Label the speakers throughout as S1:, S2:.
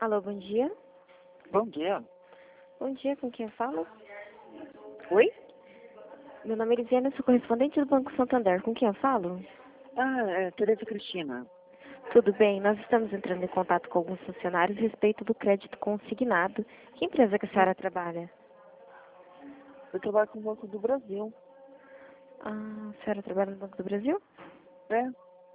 S1: Alô, bom dia.
S2: Bom dia.
S1: Bom dia, com quem eu falo?
S2: Oi?
S1: Meu nome é Elisiana, sou correspondente do Banco Santander. Com quem eu falo?
S2: É Tereza Cristina.
S1: Tudo bem, nós estamos entrando em contato com alguns funcionários a respeito do crédito consignado. Que empresa que a senhora trabalha?
S2: Eu trabalho com o Banco do Brasil.
S1: Ah, a senhora trabalha no Banco do Brasil?
S2: É?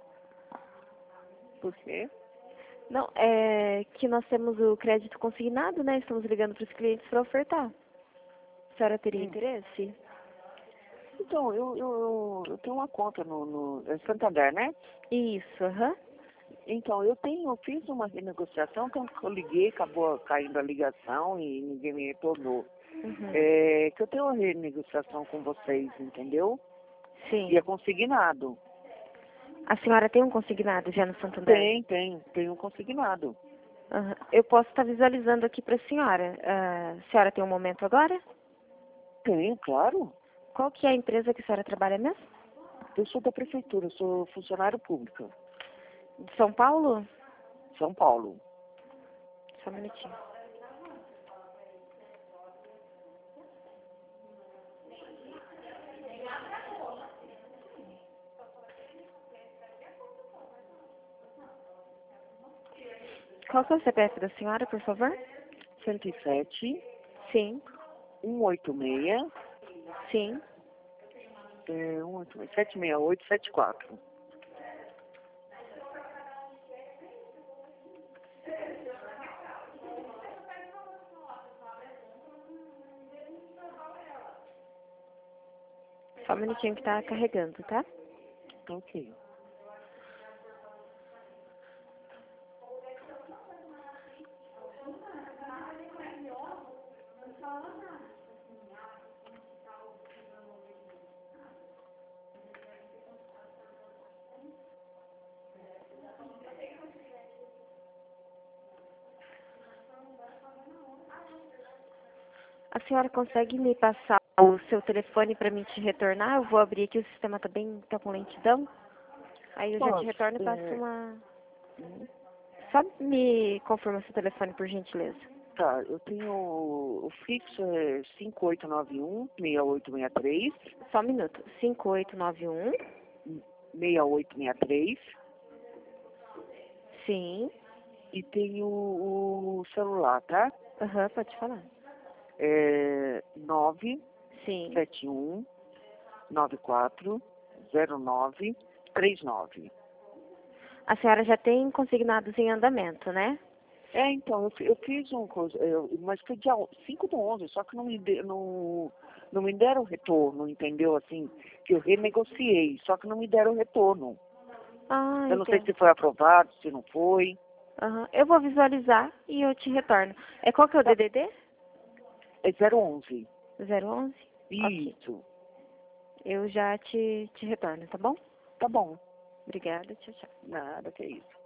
S2: Por quê?
S1: Não, é que nós temos o crédito consignado, né? Estamos ligando para os clientes para ofertar. A senhora teria interesse?
S2: Então, eu tenho uma conta no Santander, né?
S1: Isso, aham.
S2: Então, eu fiz uma renegociação, tanto que eu liguei, acabou caindo a ligação e ninguém me retornou.
S1: Uhum.
S2: Que eu tenho uma renegociação com vocês, entendeu?
S1: Sim.
S2: E é consignado.
S1: A senhora tem um consignado já no Santander?
S2: Tem um consignado.
S1: Aham. Eu posso estar visualizando aqui para a senhora. A senhora tem um momento agora?
S2: Tenho, claro.
S1: Qual que é a empresa que a senhora trabalha mesmo?
S2: Eu sou da prefeitura, eu sou funcionário público.
S1: De São Paulo?
S2: São Paulo.
S1: Só um minutinho. Qual que é o CPF da senhora, por favor?
S2: 107
S1: Sim,
S2: 186
S1: sim.
S2: 76874.
S1: Só um minutinho que tá carregando, tá?
S2: Ok.
S1: A senhora consegue me passar o seu telefone para mim te retornar? Eu vou abrir aqui, o sistema tá com lentidão. Aí eu já te
S2: Posso?
S1: retorno e passo uma...
S2: Hum,
S1: Só me confirma seu telefone, por gentileza.
S2: Tá, eu tenho o fixo é 5891-6863,
S1: Só um minuto. 5891.
S2: 6863,
S1: Sim.
S2: e tenho o celular, tá?
S1: Aham, pode falar.
S2: É
S1: Sim.
S2: 971 940939.
S1: A senhora já tem consignados em andamento, né?
S2: Então, eu fiz um coisa, mas foi dia 5/11, só que não me deram retorno, entendeu? Assim, que eu renegociei, só que não me deram retorno.
S1: Ah,
S2: Eu não sei
S1: entendo.
S2: se foi aprovado, se não foi.
S1: Aham. Eu vou visualizar e eu te retorno. Qual que é o
S2: Tá,
S1: DDD?
S2: é 011.
S1: 011? Ok.
S2: Isso.
S1: Eu já te retorno, tá bom?
S2: Tá bom.
S1: Obrigada, tchau, tchau.
S2: Nada, que é isso.